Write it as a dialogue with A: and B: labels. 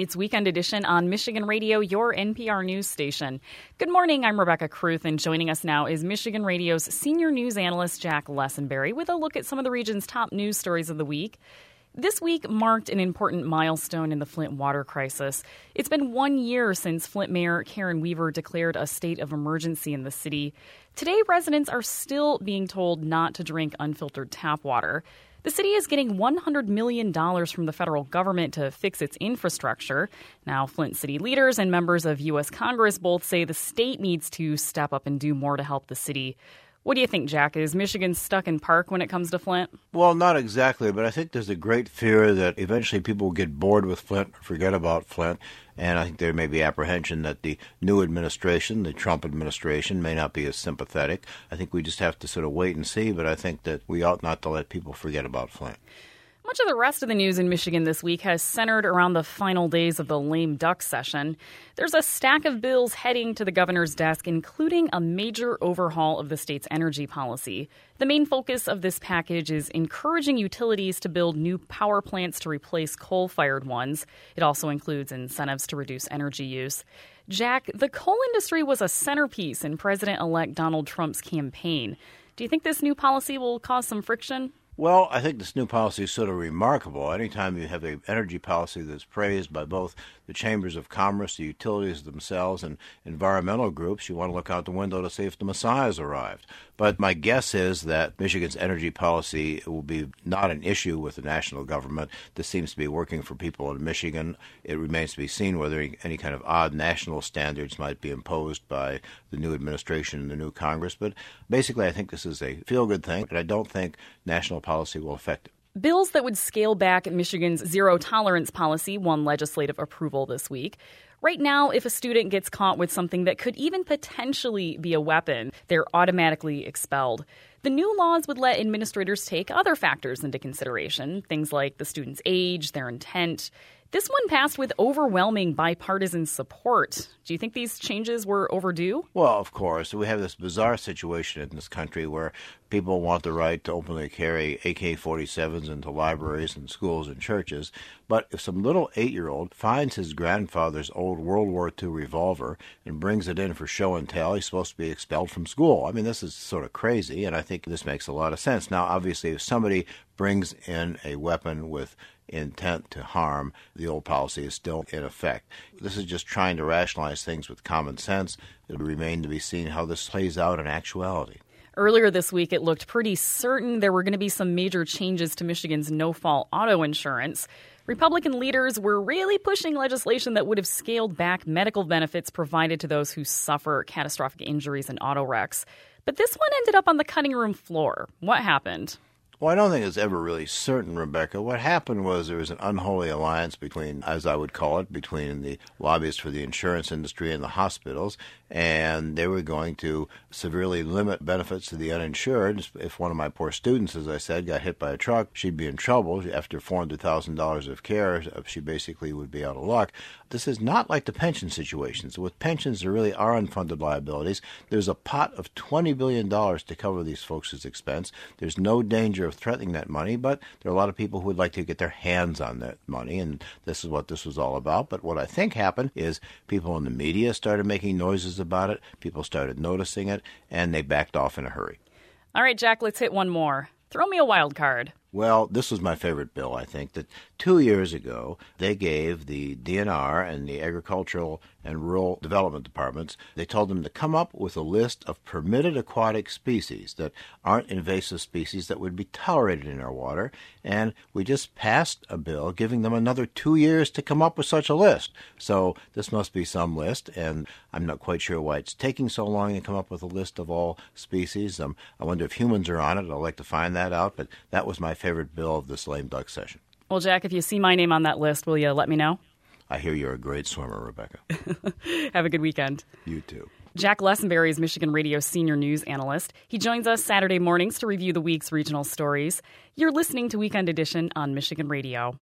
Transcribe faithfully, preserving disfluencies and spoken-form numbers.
A: It's Weekend Edition on Michigan Radio, your N P R news station. Good morning, I'm Rebecca Kruth, and joining us now is Michigan Radio's senior news analyst Jack Lessenberry with a look at some of the region's top news stories of the week. This week marked an important milestone in the Flint water crisis. It's been one year since Flint Mayor Karen Weaver declared a state of emergency in the city. Today, residents are still being told not to drink unfiltered tap water. The city is getting one hundred million dollars from the federal government to fix its infrastructure. Now, Flint city leaders and members of U S Congress both say the state needs to step up and do more to help the city. What do you think, Jack? Is Michigan stuck in park when it comes to Flint?
B: Well, not exactly, but I think there's a great fear that eventually people will get bored with Flint, forget about Flint, and I think there may be apprehension that the new administration, the Trump administration, may not be as sympathetic. I think we just have to sort of wait and see, but I think that we ought not to let people forget about Flint.
A: Much of the rest of the news in Michigan this week has centered around the final days of the lame duck session. There's a stack of bills heading to the governor's desk, including a major overhaul of the state's energy policy. The main focus of this package is encouraging utilities to build new power plants to replace coal-fired ones. It also includes incentives to reduce energy use. Jack, the coal industry was a centerpiece in President-elect Donald Trump's campaign. Do you think this new policy will cause some friction?
B: Well, I think this new policy is sort of remarkable. Anytime you have an energy policy that's praised by both the chambers of commerce, the utilities themselves, and environmental groups, you want to look out the window to see if the Messiah has arrived. But my guess is that Michigan's energy policy will be not an issue with the national government. This seems to be working for people in Michigan. It remains to be seen whether any kind of odd national standards might be imposed by the new administration and the new Congress. But basically, I think this is a feel-good thing, and I don't think national policy will affect it.
A: Bills that would scale back Michigan's zero-tolerance policy won legislative approval this week. Right now, if a student gets caught with something that could even potentially be a weapon, they're automatically expelled. The new laws would let administrators take other factors into consideration, things like the student's age, their intent. This one passed with overwhelming bipartisan support. Do you think these changes were overdue?
B: Well, of course. We have this bizarre situation in this country where people want the right to openly carry A K forty-sevens into libraries and schools and churches. But if some little eight-year-old finds his grandfather's old World War Two revolver and brings it in for show and tell, he's supposed to be expelled from school. I mean, this is sort of crazy, and I think this makes a lot of sense. Now, obviously, if somebody brings in a weapon with intent to harm, the old policy is still in effect. This is just trying to rationalize things with common sense. It'll remain to be seen how this plays out in actuality.
A: Earlier this week, it looked pretty certain there were going to be some major changes to Michigan's no-fault auto insurance. Republican leaders were really pushing legislation that would have scaled back medical benefits provided to those who suffer catastrophic injuries in auto wrecks. But this one ended up on the cutting room floor. What happened?
B: Well, I don't think it's ever really certain, Rebecca. What happened was there was an unholy alliance between, as I would call it, between the lobbyists for the insurance industry and the hospitals, and they were going to severely limit benefits to the uninsured. If one of my poor students, as I said, got hit by a truck, she'd be in trouble. After four hundred thousand dollars of care, she basically would be out of luck. This is not like the pension situations. With pensions, there really are unfunded liabilities. There's a pot of twenty billion dollars to cover these folks' expense. There's no danger of threatening that money, but there are a lot of people who would like to get their hands on that money, and this is what this was all about. But what I think happened is people in the media started making noises about it, people started noticing it, and they backed off in a hurry.
A: All right, Jack, let's hit one more. Throw me a wild card.
B: Well, this was my favorite bill, I think, that two years ago they gave the D N R and the Agricultural and Rural Development Departments, they told them to come up with a list of permitted aquatic species that aren't invasive species that would be tolerated in our water, and we just passed a bill giving them another two years to come up with such a list. So this must be some list, and I'm not quite sure why it's taking so long to come up with a list of all species. Um, I wonder if humans are on it. I'd like to find that out, but that was my favorite bill of this lame duck session.
A: Well, Jack, if you see my name on that list, will you let me know?
B: I hear you're a great swimmer, Rebecca.
A: Have a good weekend.
B: You too.
A: Jack Lessenberry is Michigan Radio senior news analyst. He joins us Saturday mornings to review the week's regional stories. You're listening to Weekend Edition on Michigan Radio.